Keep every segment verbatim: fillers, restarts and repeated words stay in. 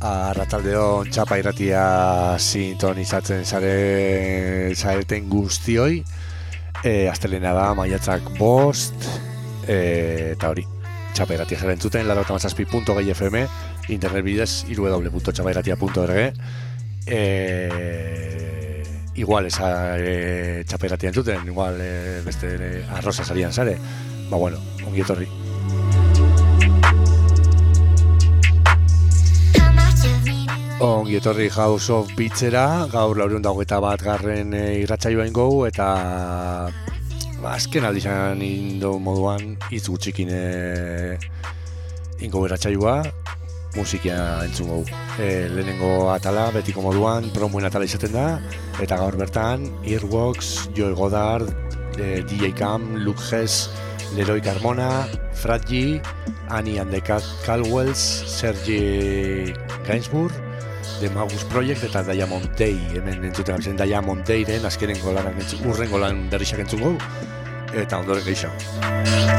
Arratsaldeon Txapa irratia sintonizatzen zare zareten guztioi. E, Astelena da, maiatzak bost, e, eta hori, Txapa irratia zaren zuten, laurogeita hamazazpi puntu gai F M, internet bidez, w w w punto txapa irratia punto org. E, igual, esa e, Txapa irratia entzuten, igual e, beste e, arroza salian zare. Ba bueno, ongi etorri. Ongi etorri House of Beatsera, gaur laurehun eta hogeita bat garren e, irratsaioa ingo, eta ba, azken aldizan indo moduan hitz gutxikin e, ingo irratsaioa, musikia entzun gau. E, lehenengo atala, betiko moduan, promoen atala izaten da, eta gaur bertan, Earwax, Joel Goddard, e, D J Cam, Luke Hess, Leroy Carmona, Fradji, Annie and the Caldwells, Sergi Gainsbourg, The Magus Project eta Diamond Day, hemen entzuten gabizen Diamond Dayren azkenengo lanak entzun, urrengo lan berrizak entzun gau, eta ondoren gehiago.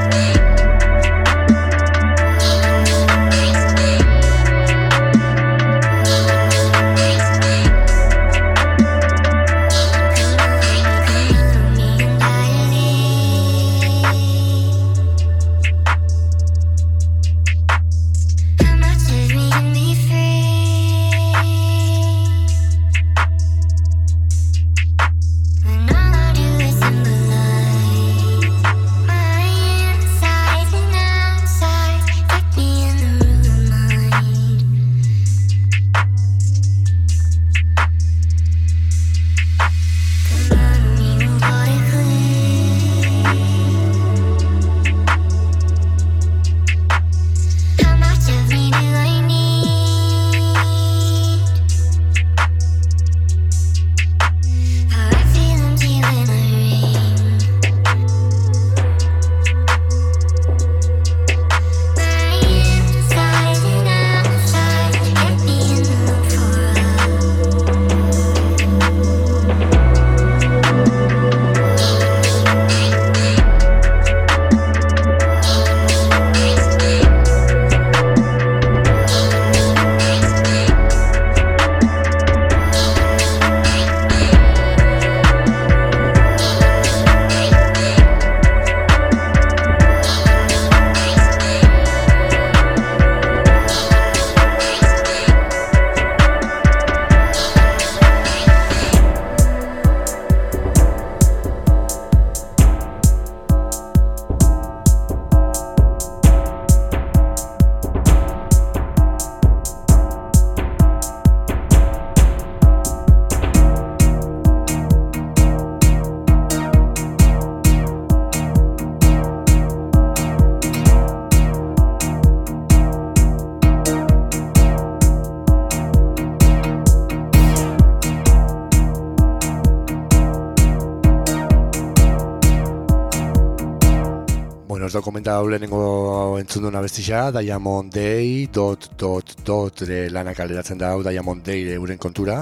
Dokumenta lehenengo entzun duna bestixa, Diamond Day, dot, dot, dot, lanak alderatzen da, Diamond Day euren kontura,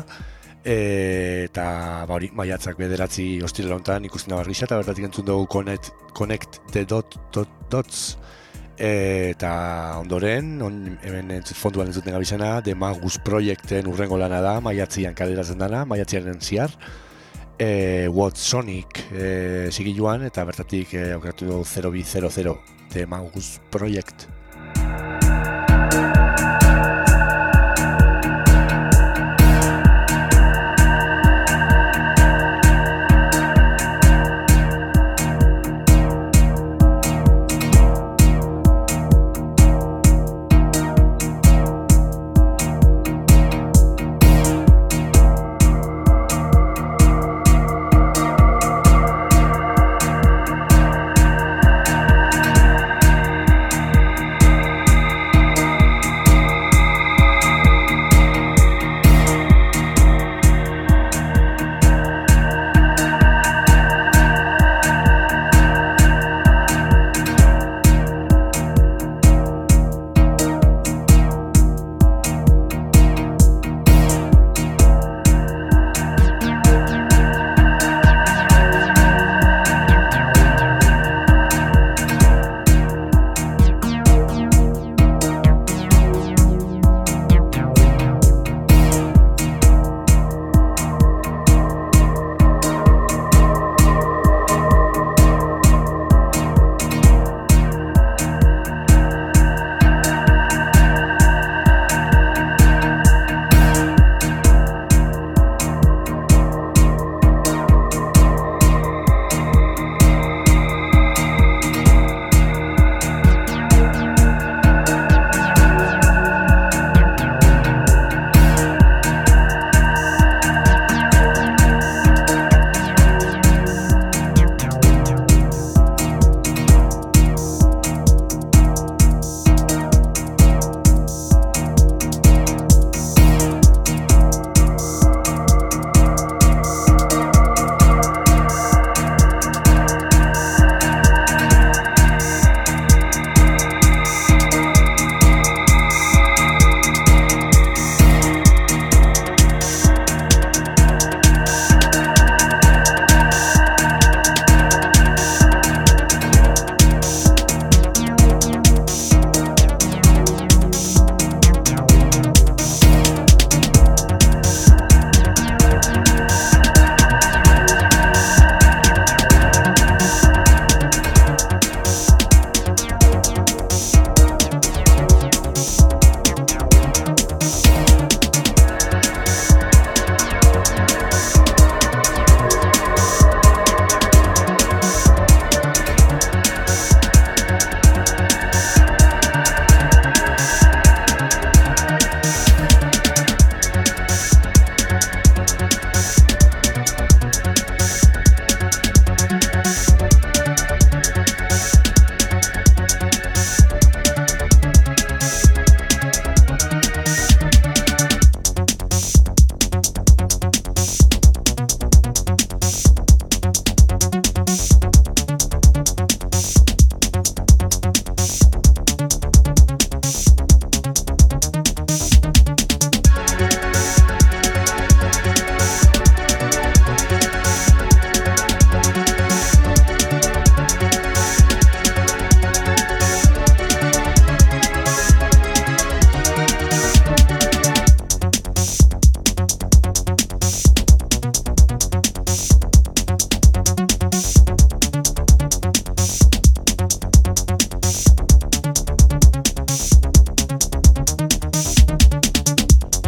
e, eta ba hori, maiatzak bederatzi ostirela honetan ikusten da barrisa, eta bertatik entzun dugu Connect, connect the dot, dot, dots, e, eta ondoren, on, hemen fonduan entzuten gabizena, The Magus Projecten urrengo lana da, maiatzian kaleratzen dana, maiatziaren ziar, E, What Sonic e, sigiluan, eta bertatik e, aukeratu du zero bi zero zero The Magus Project.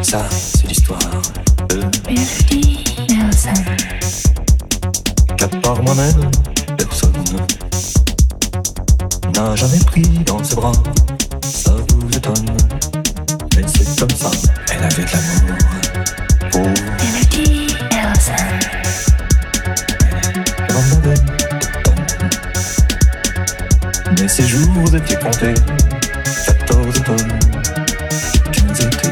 Ça, c'est l'histoire de Melody Nelson. Qu'à part moi-même, personne n'a jamais pris dans ses bras. Ça vous étonne, mais c'est comme ça. Elle avait de l'amour pour Melody Nelson. Elle en avait des tonnes, mais ses jours étaient comptés. Quatorze tonnes, quinze étés.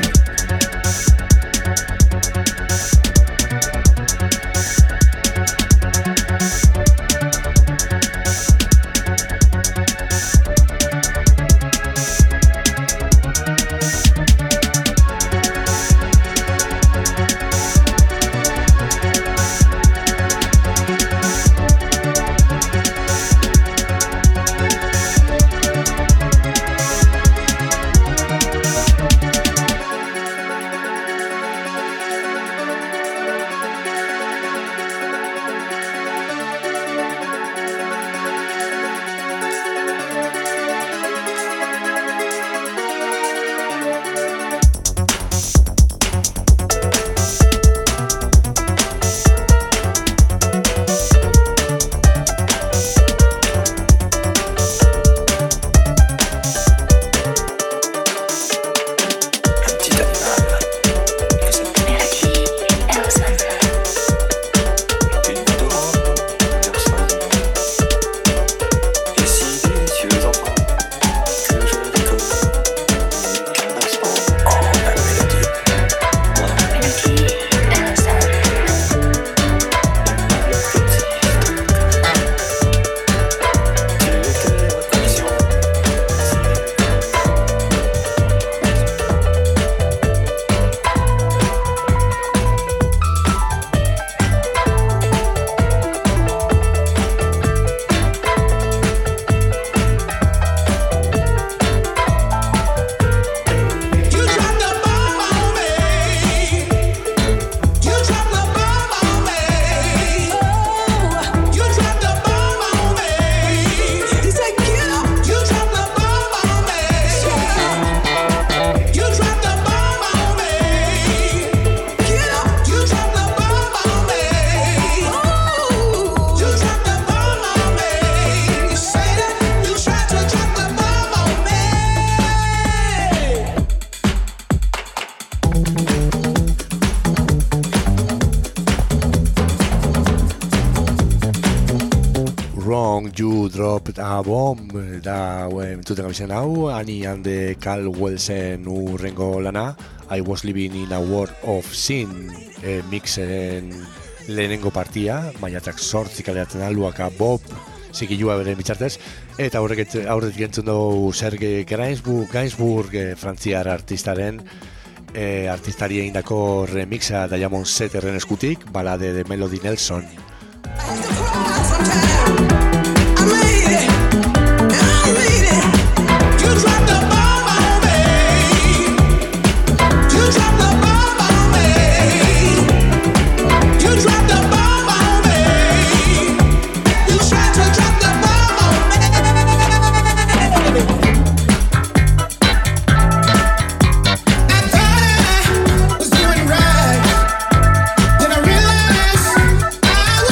You Dropped a Bomb da entzuten gabizien hau, Annie and the Caldwellsen urrengo lana, I Was Living in a World of Sin e, mixen lehenengo partia, maiatzak sortzik aleatzen aluaka Bob zikilua bere bitxartez, eta aurretik entzun dugu Serge Gainsbourg, Gainsbourg e, frantziar artistaren e, artistari egindako remixa Diamond Setterren eskutik, balade de Melody Nelson. I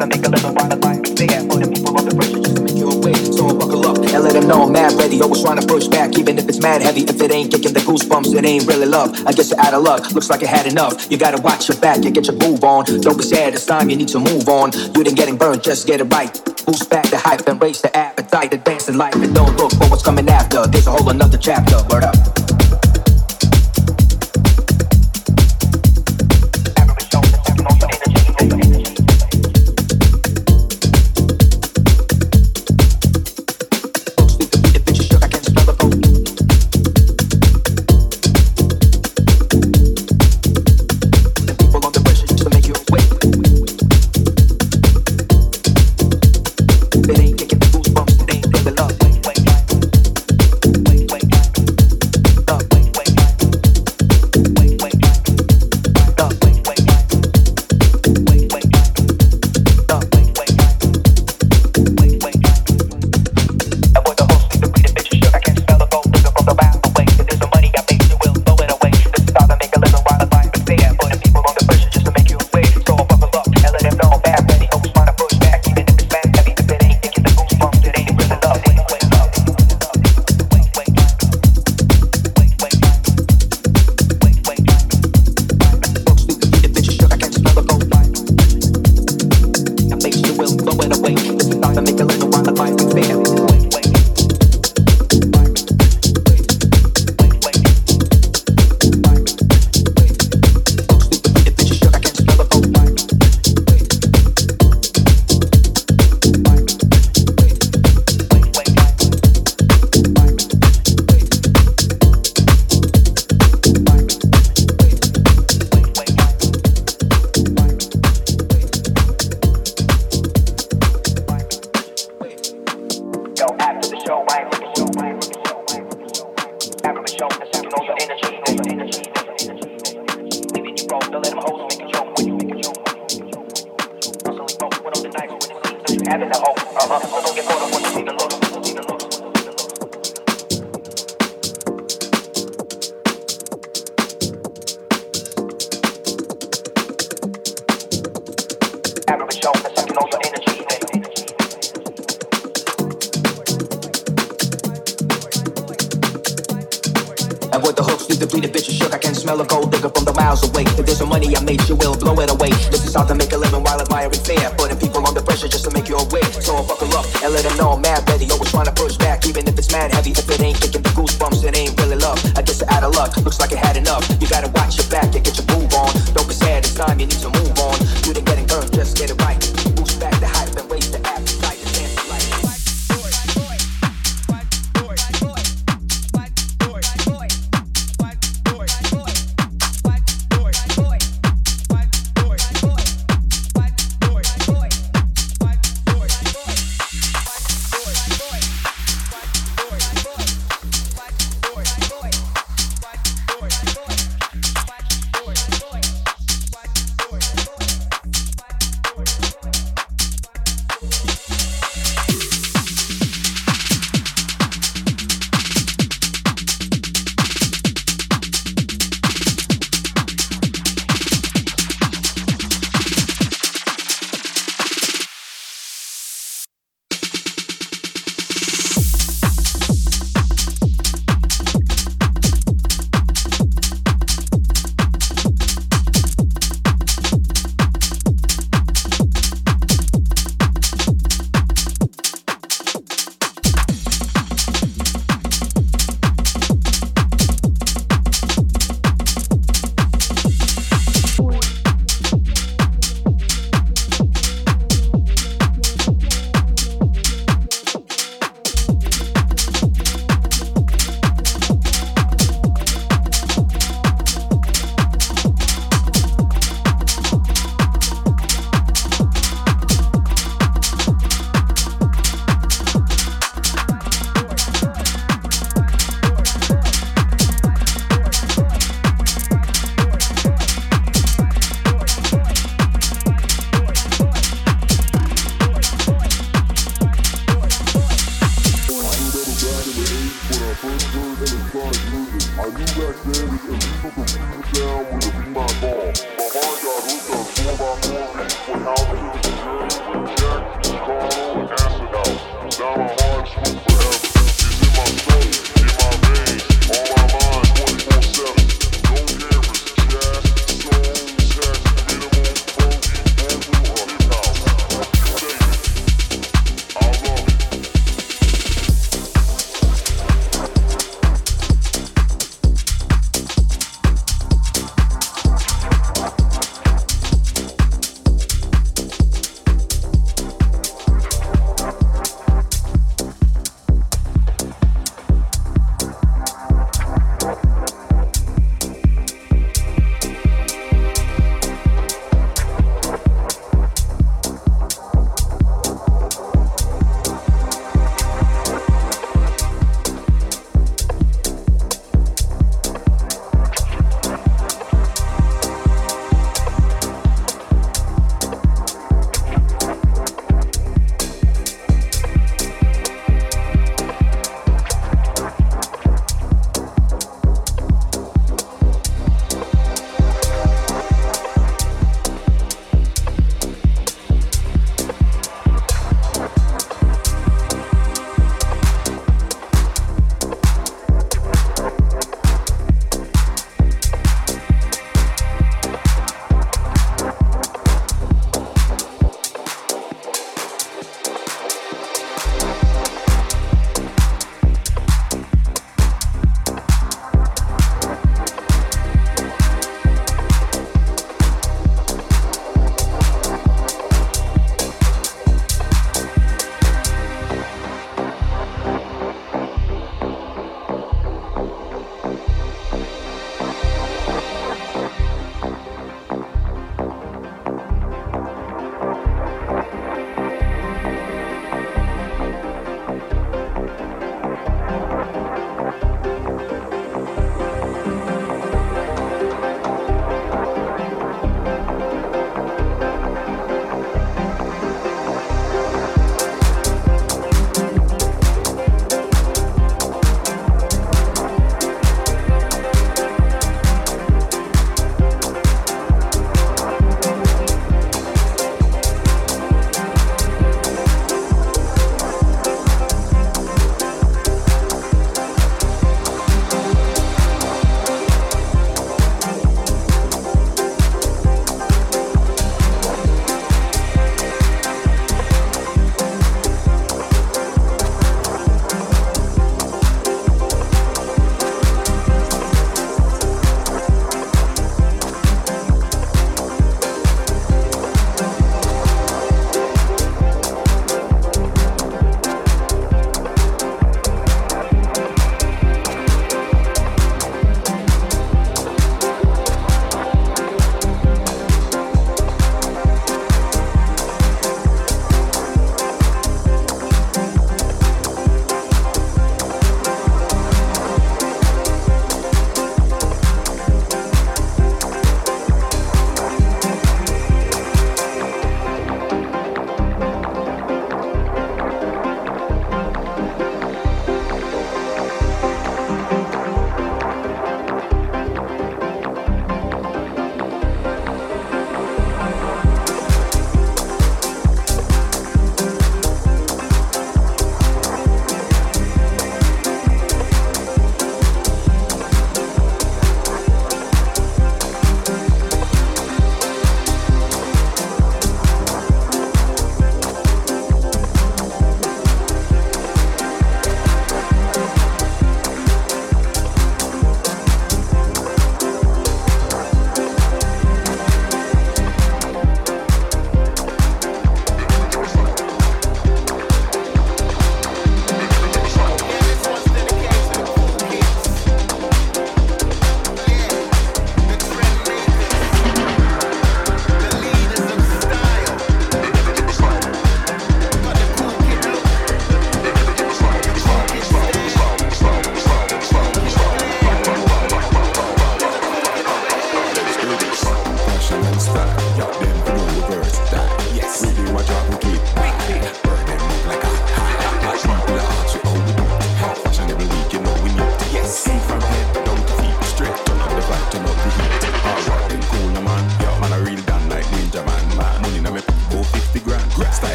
to make a living while the life is there. For the people on the pressure just to make you away. So I buckle up and let them know I'm mad ready. Always trying to push back, even if it's mad heavy. If it ain't kicking the goosebumps, it ain't really love. I guess you're out of luck. Looks like I had enough. You gotta watch your back and get your move on. Don't be sad, it's time you need to move on. You didn't getting burned, just get it right. Boost back the hype and raise the appetite. The dancing life and don't look for what's coming after. There's a whole another chapter. Word up.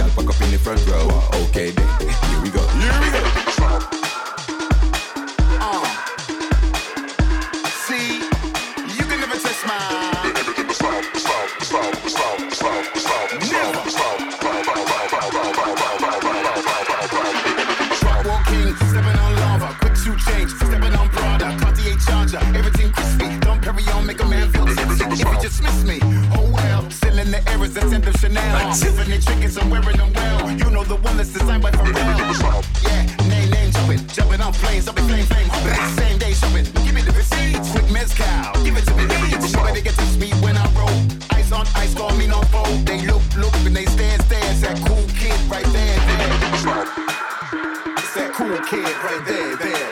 girl pack up in the front row. Okay then, here we go. Here we go. Uh. See, you can never test my. Walking, stepping on lava, quick to change, stepping on Prada, Cartier charger, everything crispy. Don't carry on, make a man feel tipsy. If you just miss me, oh well, still in the errors that send of Chanel. Tiffany trinkets, I'm wearing them well. You know the one that's designed by Pharrell. Yeah, name, name, jumping, jumping on planes, I'll be flame, flame, hopping. Same day shopping, give me the receipts. Quick mezcal, give it to me, please. Nobody get to me when I roll. Ice on ice, call me no foe. They look, look, and they stare, stare. It's that cool kid right there, there. It's that cool kid right there, there.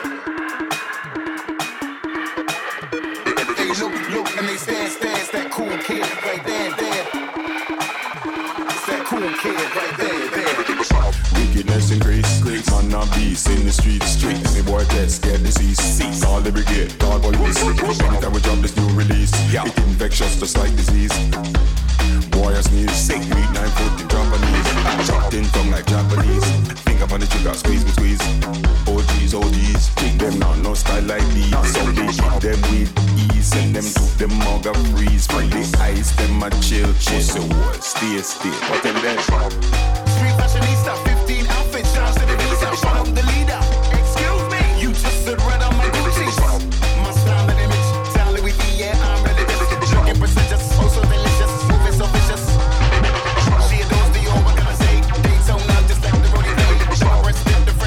They look, look, and they stare, stare. It's that cool kid right there, there. It's that cool kid right there, there. Wickedness increase, man and beast in the streets. Street, any boy gets scared disease. Call the brigade, call police. Anytime we drop this new release, it infectious just like disease. Boy I sneeze, sick, weak, nine foot in Japanese. Chopped in tongue like Japanese. Finger on the trigger, squeeze me squeeze. O Gs, O Gs, kick them now, no style like these. So they kick them with ease. Send them to them mug of freeze. From the ice, them a chill, chill. So what, stay still, what them then? Street fashionista, fifteen outfits, shouts to the visa, shout out the leader. Excuse me, you just stood right on my Gucci's. My style and image, tell Louis V, yeah, I'm religious. Looking prestigious, oh so delicious, moving so vicious. She adores the old, what can I say? Daytona, just like the roadie day. My breast dip the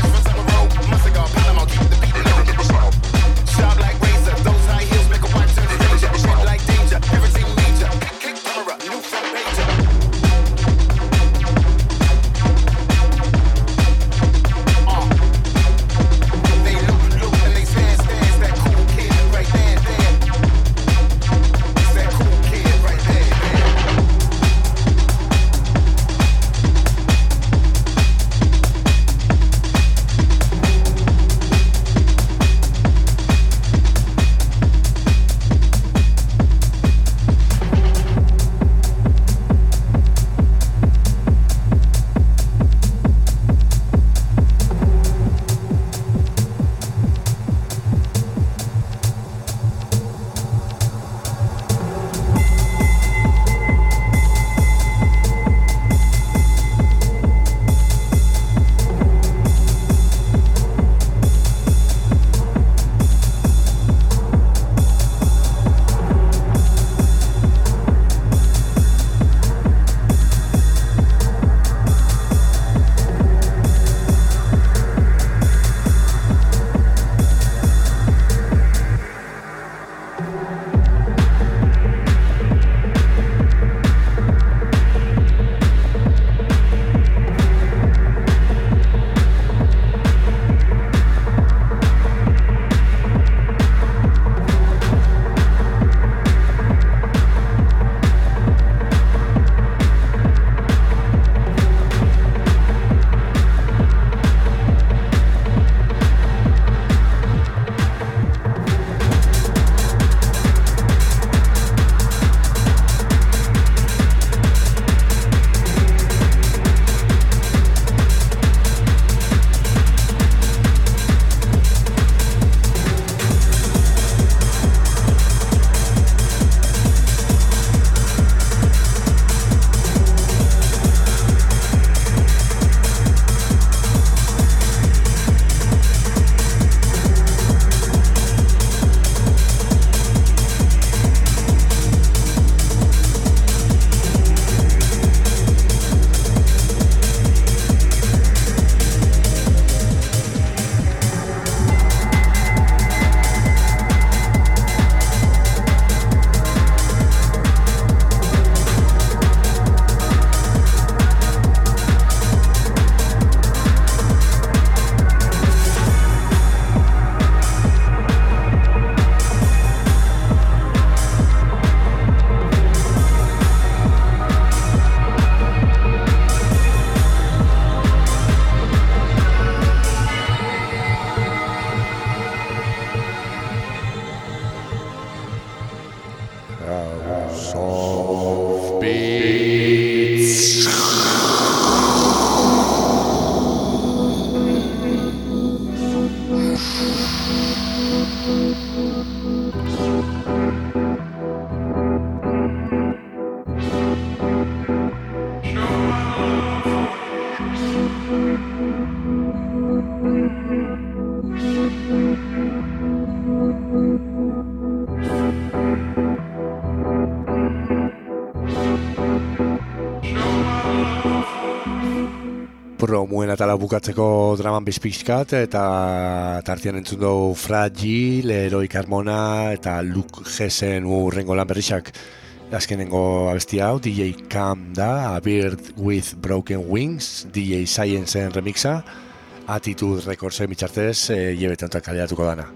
promuen atala bukatzeko draman bizpixkat, eta tartian entzun dugu Fragile, Heroic Harmona eta Luke Hessen urrengo lan berrizak. Azkenengo abestia hau, D J Cam da, A Bird with Broken Wings, D J Scienceen remixa, Attitude Recordsen bitxartez, e, jebetantak kaleratuko dana.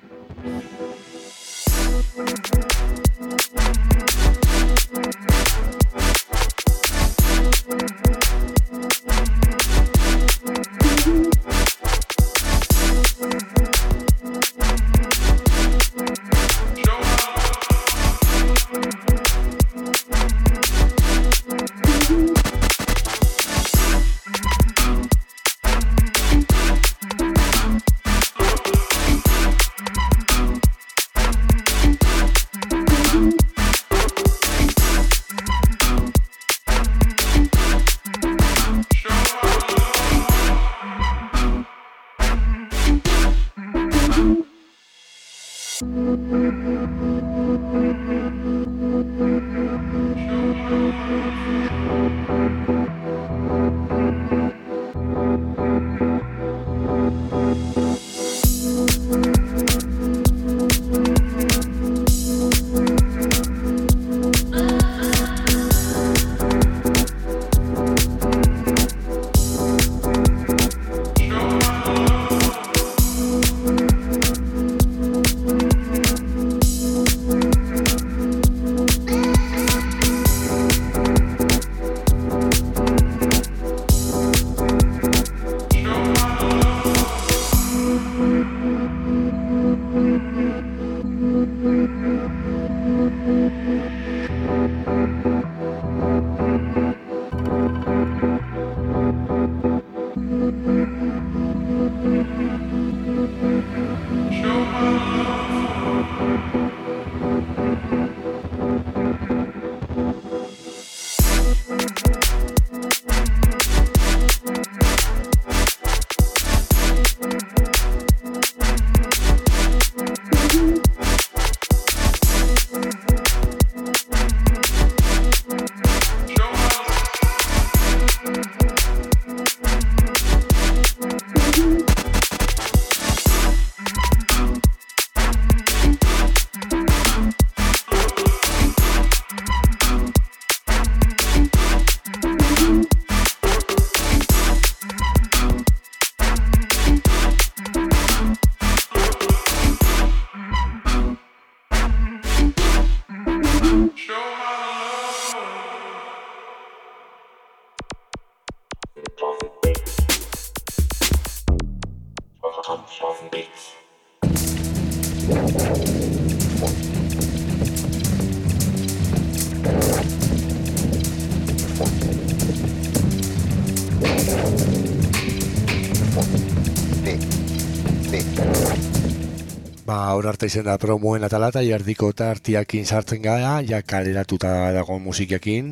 Hor arte izen da promuen atalata, jardiko eta artiakin sartzen gara, ja kaleratuta dago musikiakin,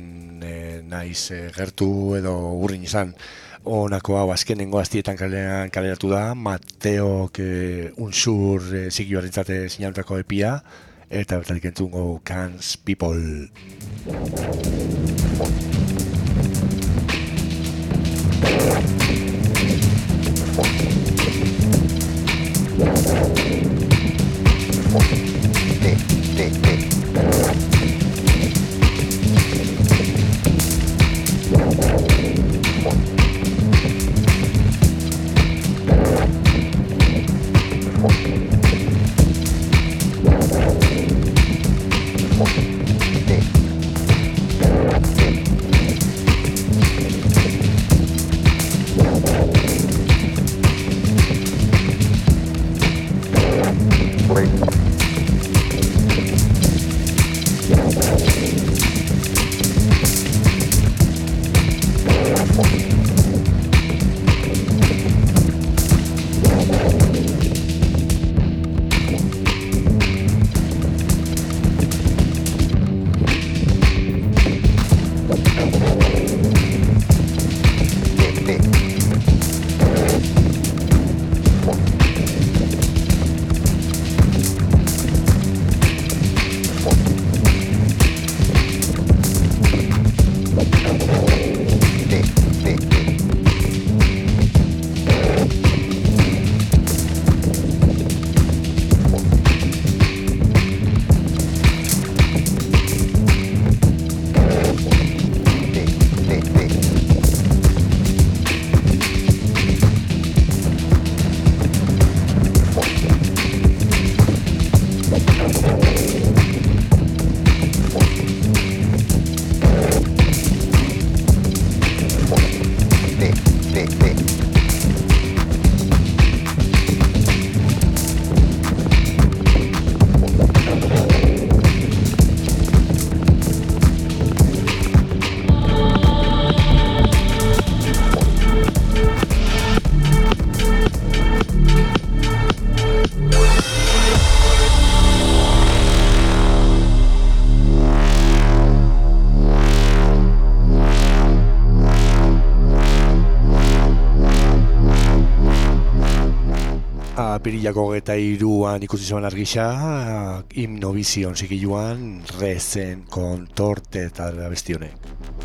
e, naiz e, gertu edo urrin izan. Honako hau azkenengo aztietan kaleratu da, Mateok e, unsur e, ziki barrintzate sinalutako epia, eta bertatik entzungo Cans People. Apirilako hogeita hiruan ikusi zuen argisa, himno bizion zikiluan, rezen kontorte eta abesti honek.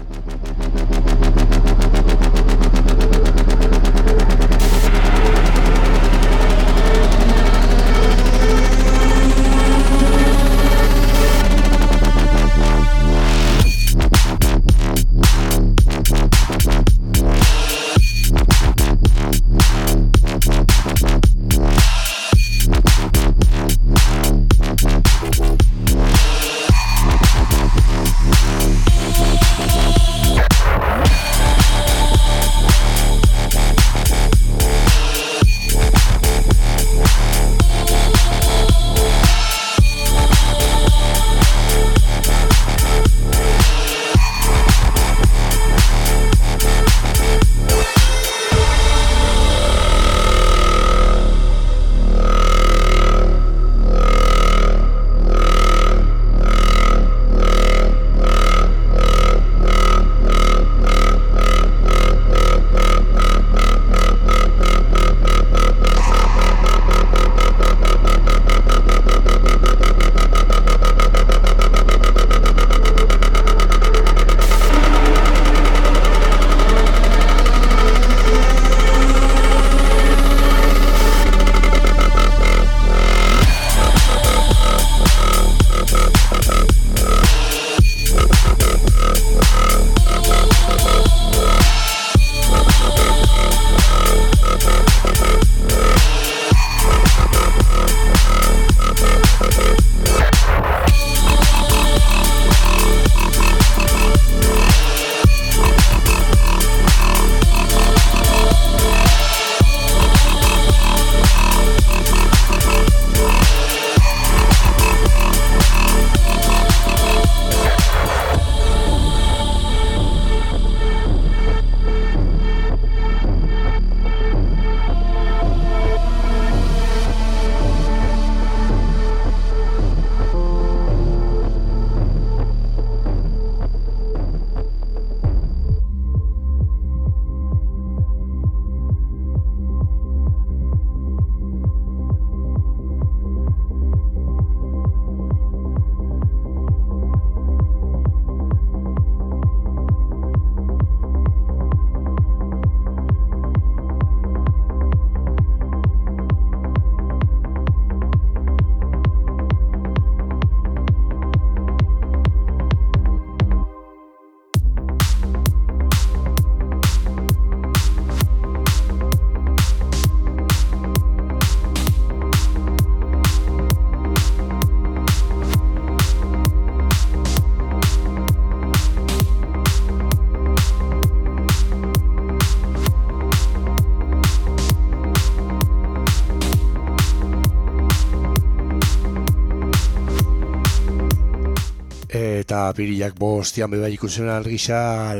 Eta apirilak bostian beba ikusen argisa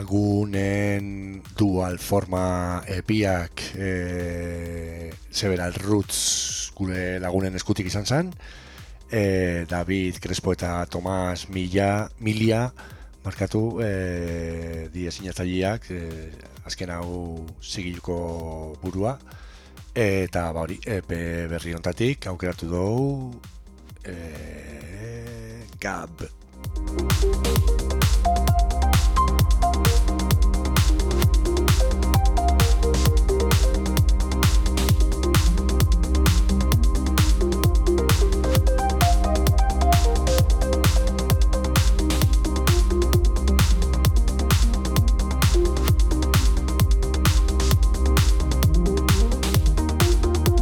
lagunen dual forma epiak e, Several Roots gure lagunen eskutik izan zen, e, David Crespo eta Tomas Milla, Milia markatu e, die sinatzaileak e, azken hau zigiluko burua, eta ba hori epe berri hontatik aukeratu dugu e, Gab.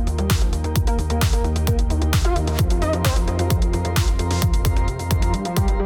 We'll be right back.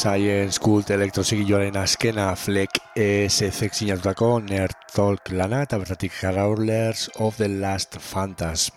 Science Cult elektrozigilloaren azkena Fleck E S Z sinatutako Nerd Talk lana eta bertatik Crawlers of the Last Phantasm.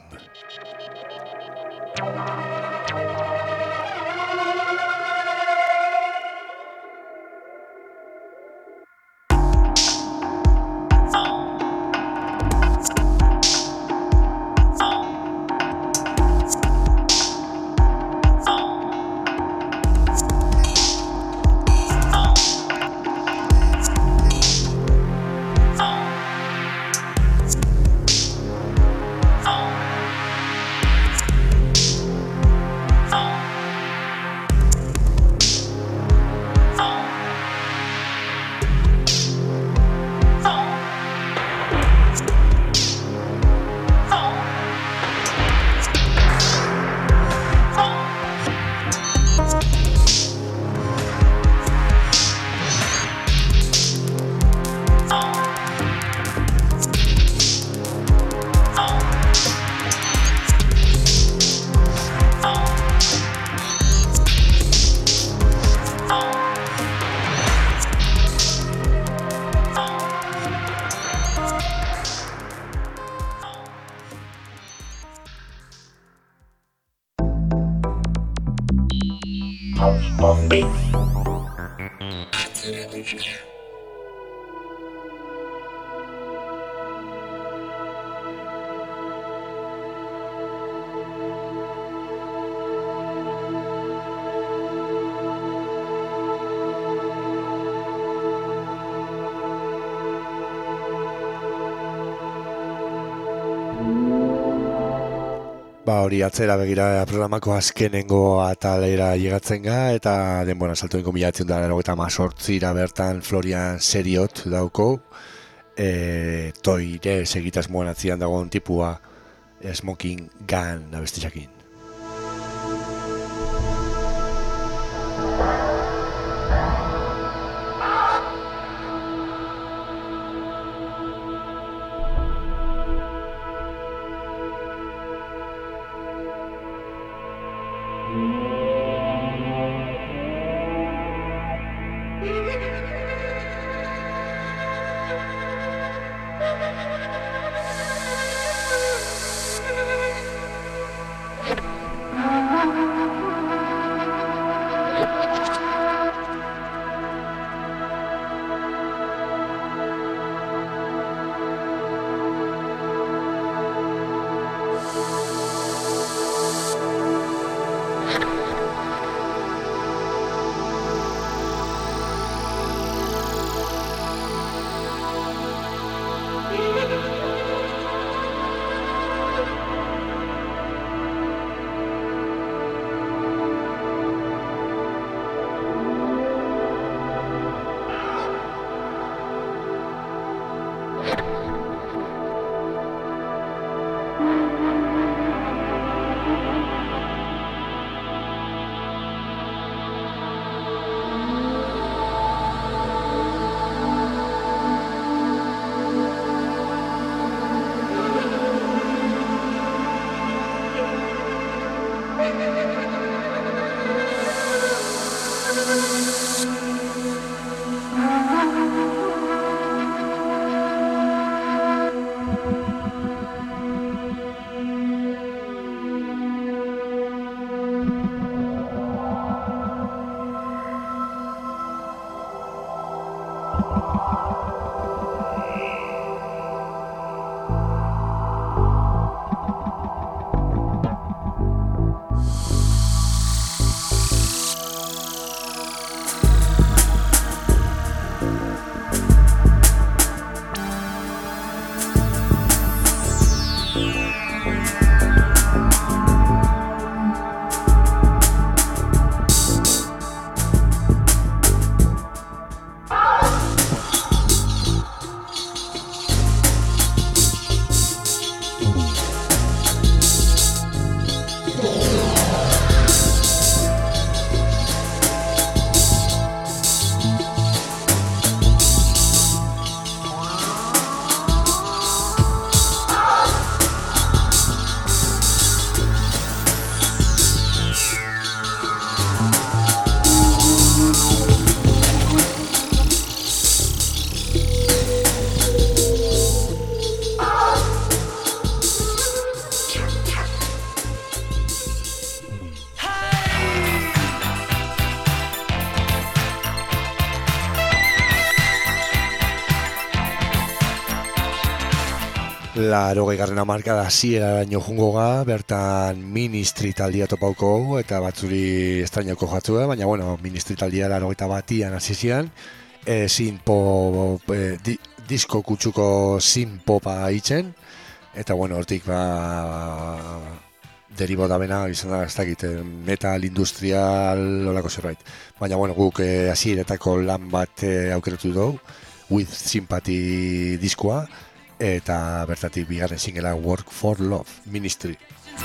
Ba hori atzera begira programako azkenengo atalera llegatzen ga eta denbora salto ingo milatzen da eta mazortzira bertan Florian seriot dauko e, toire segitaz moan atzian dagoen tipua Smoking Gun abestizakin. Larogei garren hamarkada hasieraraino jungo ga, bertan Ministry taldia topauko hau, eta batzuri estrainoko jatzue, baina bueno, Ministry taldia larogeita batian hasi zian, e, sinpo, e, di, disko kutsuko sinpopa hitzen, eta bueno, hortik ba deribo da bena, izan da, ez dakit, metal industrial olako zerbait. Baina bueno, guk e, hasieretako lan bat e, aukeratu dugu, With Sympathy diskoa, eta bertatik bigarren singela Work for Love, Ministry.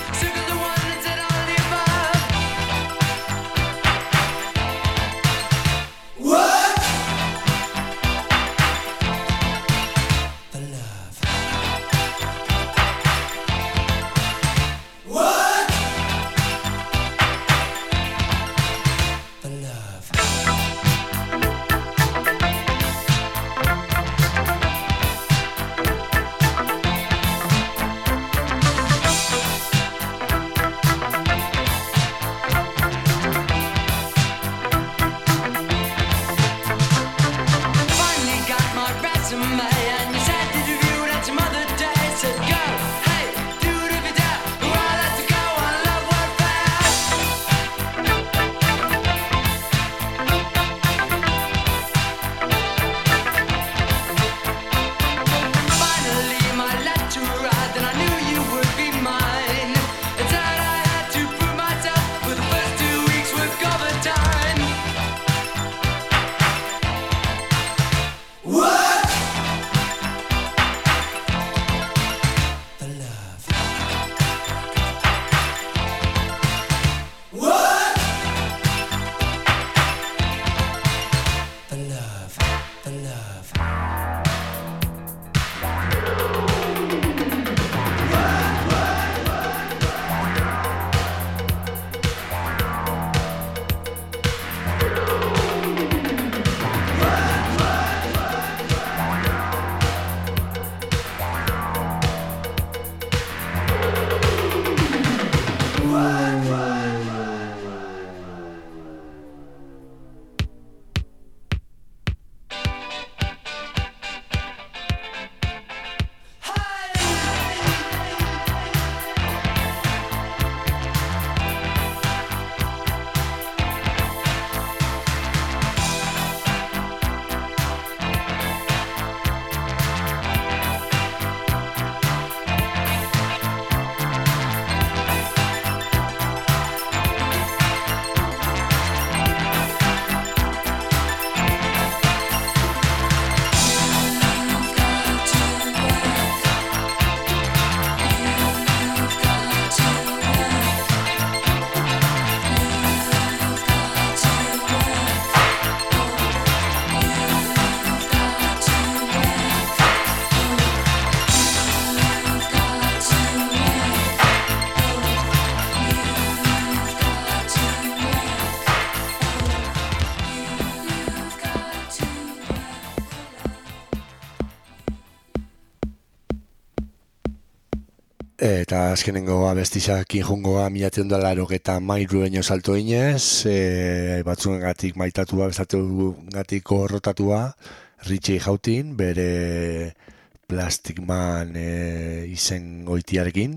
Eta azkenengo abestizakin jungoa milatzen da larogeta mairueño salto inez, e, batzuengatik maitatua, bestategatik horrotatua, Richie Houghton, bere Plastic Man e, izen goitiarekin,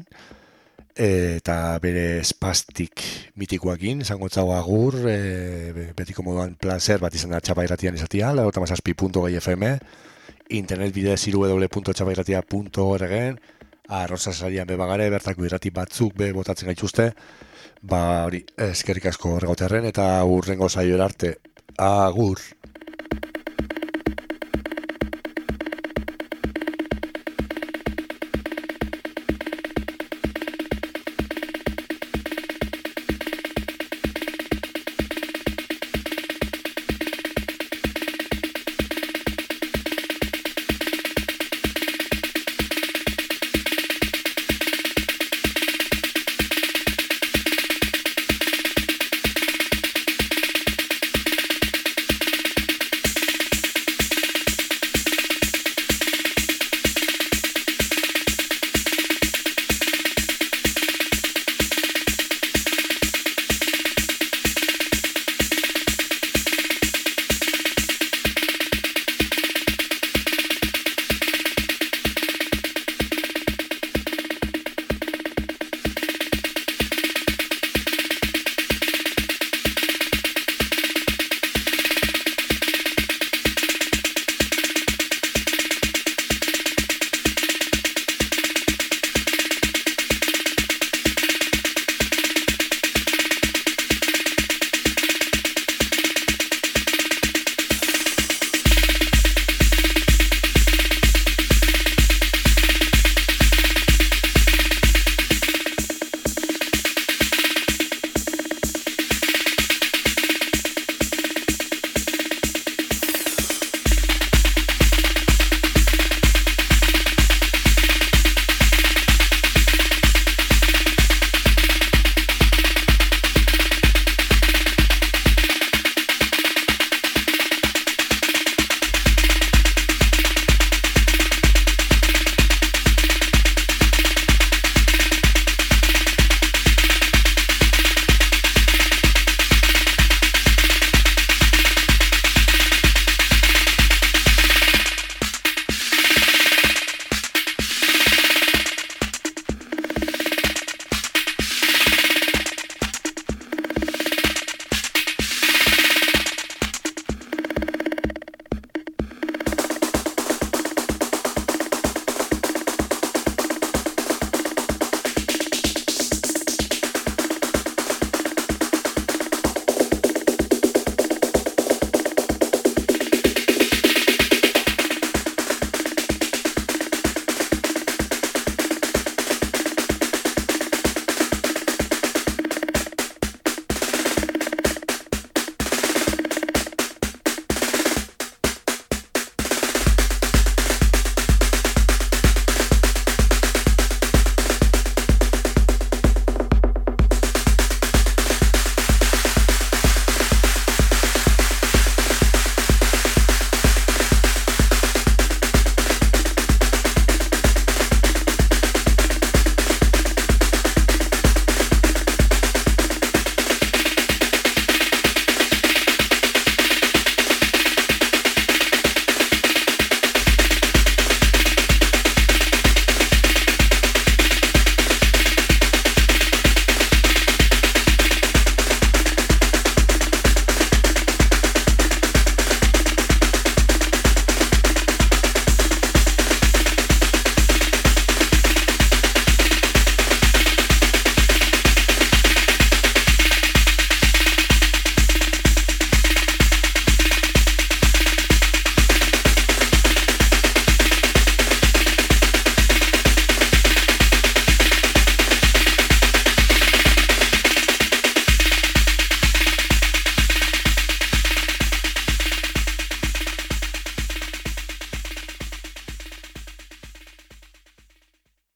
e, eta bere Spastic mitikoakin, zango txau agur, e, betiko moduan placer bat izan da txapairatian izatia, laurogeita hamazazpi puntu gai F M, internet bidez w w w puntu txapairatia puntu org, arrozasarian be bagare, bertako irrati batzuk be botatzen gaituzte, ba hori, eskerrik asko horregotearen, eta urrengo saio arte, agur!